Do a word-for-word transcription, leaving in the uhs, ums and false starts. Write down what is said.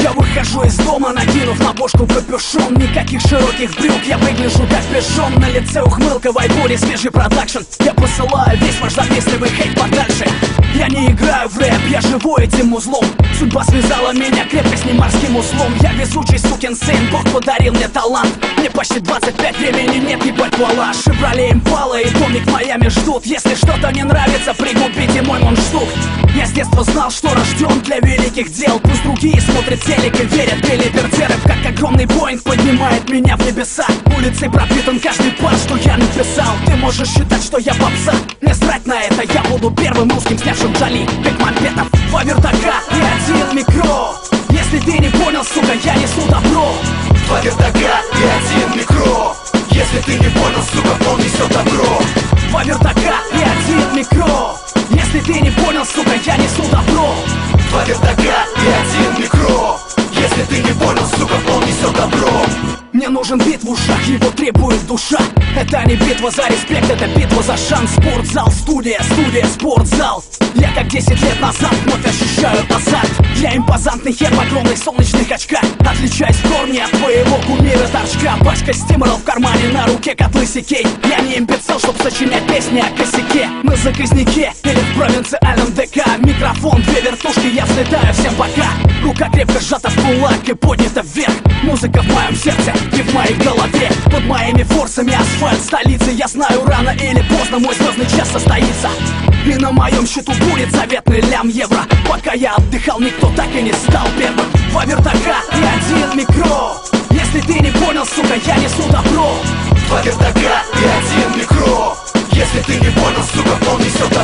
Я выхожу из дома, накинув на бошку капюшон. Никаких широких брюк, я выгляжу как пижон. На лице ухмылка, в айболе свежий продакшн. Я посылаю весь ваш завистливый хейт подальше. Я не играю в рэп, я живу этим узлом. Судьба связала меня крепко с ним морским узлом. Я везучий сукин сын, Бог подарил мне талант. Мне почти двадцать пять, времени нет, ебать вуала. Шевроле Импала и домик в Майами ждут. Если что-то не нравится, пригубите мой мундштук. Я с детства знал, что рожден для великих дел. Пусть другие смотрят телек и верят билибердеров. Как огромный Боинг поднимает меня в небеса. Улицей пропитан каждый пар, что я написал. Ты можешь считать, что я попса, мне срать на это. Я буду первым русским, снявшим Джоли Бекмамбетов. Два вертака и один микро. Если ты не понял, сука, я несу добро. Два вертака и один микро. Если ты не понял, сука, он несет добро. Два вертака и один микро. Если ты не понял, сука, я несу добро. Два вертака и один микро. Если ты не понял, сука, он несет добро. Мне нужен бит в ушах, его требует душа. Это не битва за респект, это битва за шанс. Спортзал, студия, студия, спортзал. Я как десять лет назад вновь ощущаю азарт. Я импозантный хер в огромных солнечных очках. Отличаюсь в корне от твоего кумира торчка. Пачка стимеров в кармане, на руке котлы сикей. Я не имбецил, чтоб сочинять песни о косяке. Мы в заказнике или в провинциальном ДК. Микрофон, две вертушки, я взлетаю всем пока. Рука крепко сжата в кулак и поднята вверх. Музыка в моем сердце и в моей голове. Под моими форсами асфальт столицы. Я знаю, рано или поздно мой звездный час состоится. И на моем счету будет заветный лям евро. Пока я отдыхал, никто так и не стал первым. Два вертака и один микро. Если ты не понял, сука, я несу добро. Два вертака и один микро. Если ты не понял, сука, он несет добро.